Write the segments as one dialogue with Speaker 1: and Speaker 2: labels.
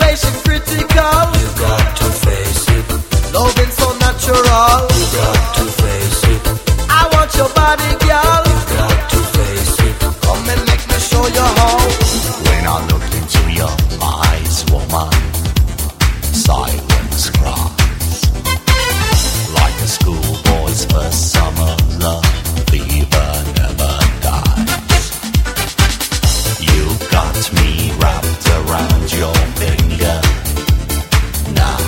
Speaker 1: Situation critical.
Speaker 2: You got to face it.
Speaker 1: Loving so natural.
Speaker 2: You got to face it.
Speaker 1: I want your body, girl.
Speaker 2: You got to face it.
Speaker 1: Come and make me show you how.
Speaker 3: When I look into your eyes, woman, silence cries. Like a schoolboy's first summer love, fever never dies. You got me wrapped around your finger. Now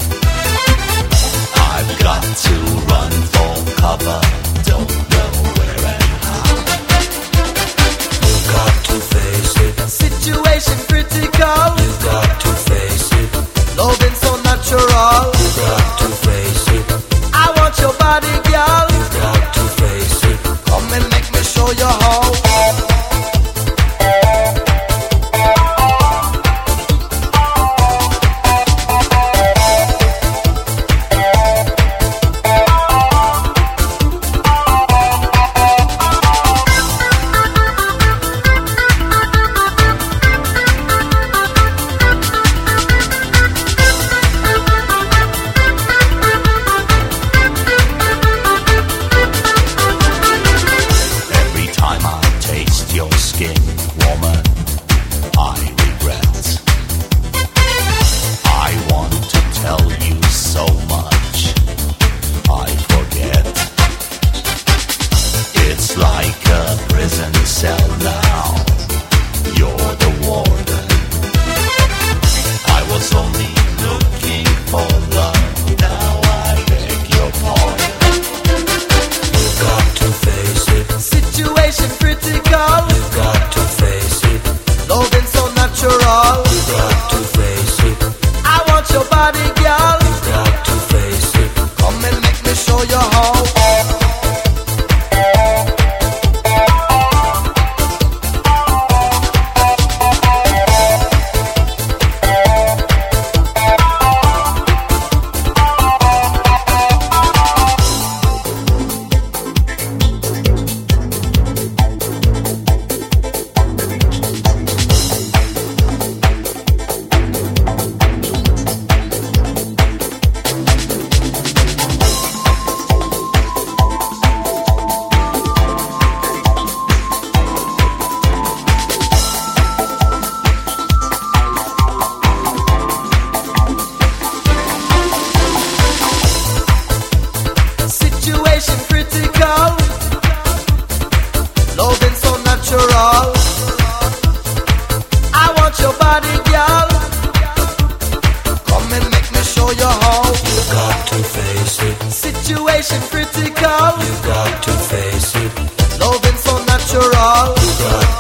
Speaker 3: I've got to run for cover, don't know where and how.
Speaker 2: You got to face it.
Speaker 1: Situation critical.
Speaker 2: You got to face it.
Speaker 1: Loving so natural.
Speaker 2: You got to face it.
Speaker 1: I want your body, girl.
Speaker 2: You got to face it.
Speaker 1: Come and make me show you how.
Speaker 3: Every time I taste your skin, woman, I regret. I want to tell you so much, I forget. It's like a prison cell now, you're the warden. I was only looking for love, now I beg your pardon.
Speaker 2: You got to face it.
Speaker 1: Situation critical.
Speaker 2: You got to face it.
Speaker 1: Loving so natural.
Speaker 2: You got to face it.
Speaker 1: I want your body, girl.
Speaker 2: You got to face it.
Speaker 1: Come and make me show you how. Situation critical. Loving so natural. I want your body, girl. Come and make me show you how.
Speaker 2: You got to face it.
Speaker 1: Situation critical.
Speaker 2: You got to face it.
Speaker 1: Loving so natural.
Speaker 2: You got